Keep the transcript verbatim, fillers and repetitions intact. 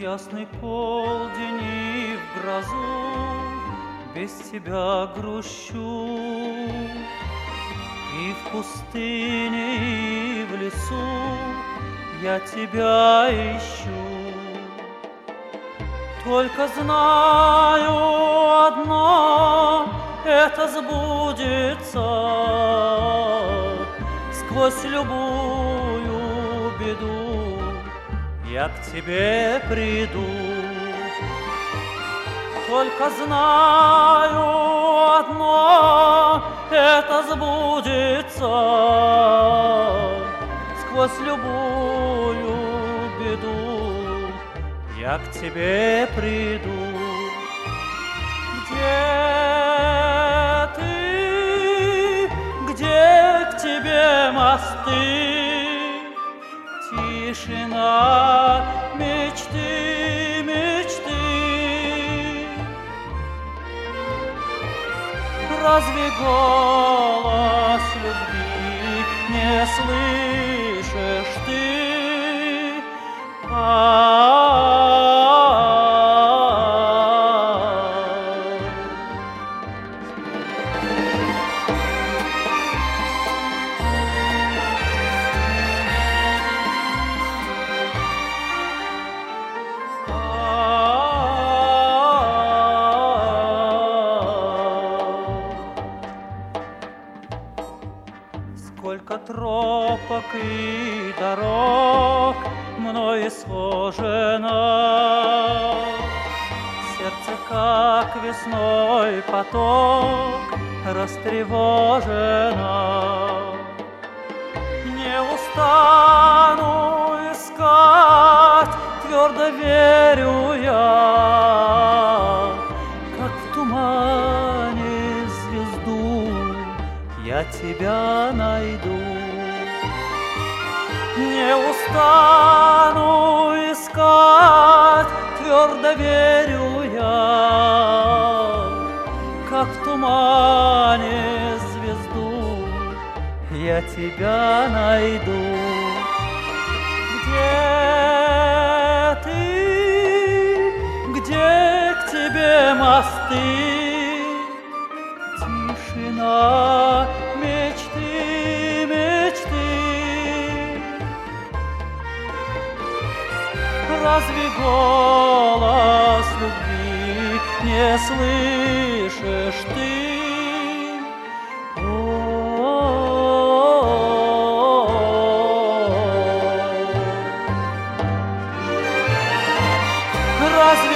ясный полдень и в грозу без тебя грущу. И в пустыне, и в лесу я тебя ищу. Только знаю одно, это сбудется. Сквозь любую беду я к тебе приду. Только знаю одно, это сбудется. Сквозь любую беду я к тебе приду. Где ты, где к тебе мосты? Тишина, мечты, мечты. Разве голос любви не слышишь ты? А-а-а. Сколько тропок и дорог мной схожено, сердце, как весной поток, растревожено. Не устану искать, твердо верю я, как в тумане звезду я тебя найду. Не устану искать, твердо верю я, как в тумане звезду я тебя найду. Где ты, где к тебе мосты? Тишина, мечты, мечты. Разве голос любви не слышишь ты? Разве